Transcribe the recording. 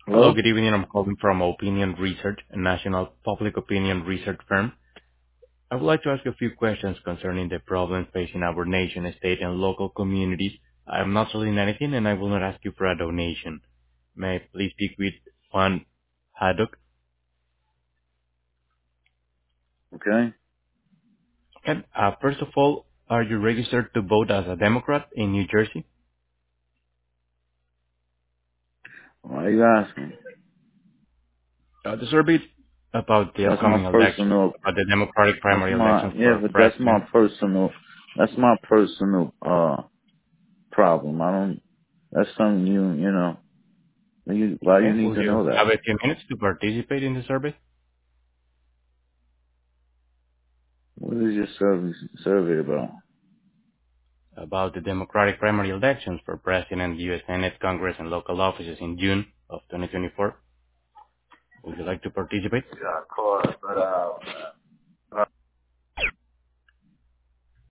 Hello, Hello? good evening. I'm calling from Opinion Research, a national public opinion research firm. I would like to ask you a few questions concerning the problems facing our nation, state, and local communities. I'm not selling anything, and I will not ask you for a donation. May I please speak with Juan Haddock? Okay. And, first of all, are you registered to vote as a Democrat in New Jersey? Why are you asking? The survey is about the That's my upcoming elections, personal, about the Democratic primary elections for but president. that's my personal, problem. I don't, that's something why you Okay, need will to you know have that? a few minutes to participate in the survey? What is your survey about? About the Democratic primary elections for President, U.S. Senate, Congress, and local offices in June of 2024. Would you like to participate? Yeah, of course, but,